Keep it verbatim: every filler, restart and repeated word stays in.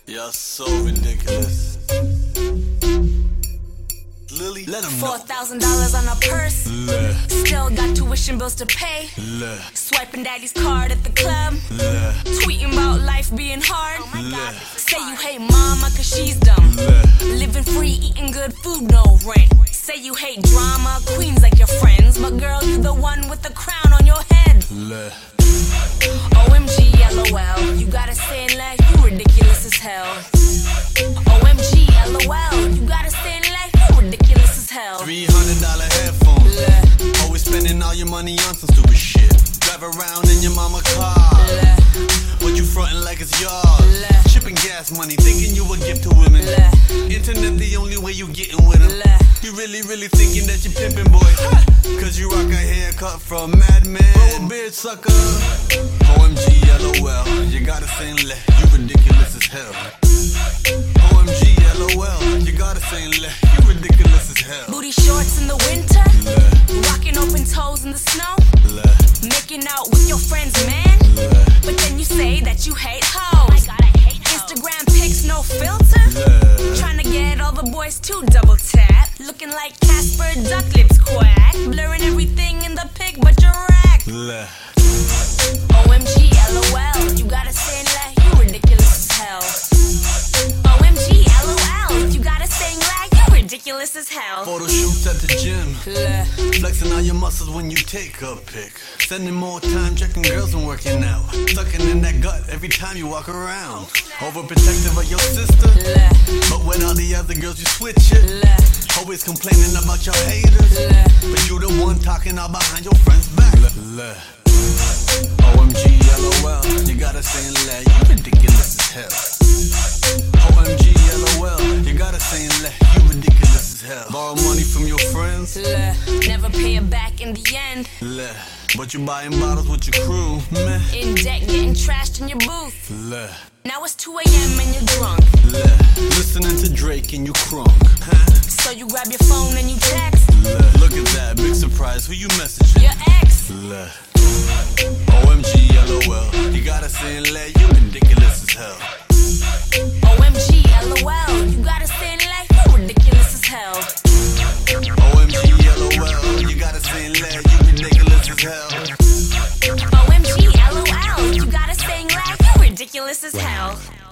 You're so ridiculous. Lily, let him know. Four thousand dollars on a purse. Leh. Still got tuition bills to pay. Leh. Swiping daddy's card at the club. Leh. Tweeting about life being hard. Oh my God. Say you hate mama cause she's dumb. Leh. Living free, eating good food, no rent. Say you hate drama, queens like your friends. But girl, you the one with the crown on your head. Leh. O M G, LOL. You gotta say in like you ridiculous as hell. O M G, LOL. You gotta say in like you ridiculous as hell. Three hundred dollar headphones. Leh. Always spending all your money on some stupid shit. Drive around in your mama car. Leh. But you frontin' like it's yours. Leh. Shipping gas money, thinking you a gift to women. Leh. Internet the only way you getting with them. Leh. You really, really thinking that you pimpin', boy. Cause you rock a haircut from Mad Men. Oh, bitch sucker. O M G, LOL. You gotta sing leh. You ridiculous as hell. O M G, LOL. You gotta sing leh. You ridiculous as hell. Booty shorts in the winter. Leh. Rocking open toes in the snow. Leh. Making out with your friend's man. Leh. But then you say that you hate hoes. Instagram pics, no filter. Leh. Trying to get all the boys to double tap. Looking like Casper Duck Lips quack. Blurring everything in the pic, but you're racked. Leh. O M G, LOL. You gotta say like you ridiculous as hell. O M G, LOL. You gotta sing like you ridiculous as hell. Photo shoots at the gym. Leh. Flexing all your muscles when you take a pic. Spending more time checking girls and working out. Sucking in that gut every time you walk around. Overprotective of your sister. Leh. But when all the other girls you switch it. Leh. Always complaining about your haters. Leh. But you the one talking all behind your friend's back. Leh. O M G, LOL. You gotta say leh. You ridiculous as hell. O M G, LOL. You gotta say leh. You ridiculous as hell. Borrow money from your friends. Leh. Never pay it back in the end. Leh. But you buying bottles with your crew, meh. In debt, getting trashed in your booth. Leh. Now it's two a.m. and you're drunk. Leh. Listening to Drake and you crunk, huh? So you grab your phone and you text Leh. Look at that, big surprise, who you messaging? your ex. Leh. O M G, LOL. You gotta say leh, you ridiculous as hell. O M G, LOL. You gotta say like you ridiculous as hell. O M G, LOL. You gotta say leh, you ridiculous as hell. O M G, LOL. You gotta say like you ridiculous as hell.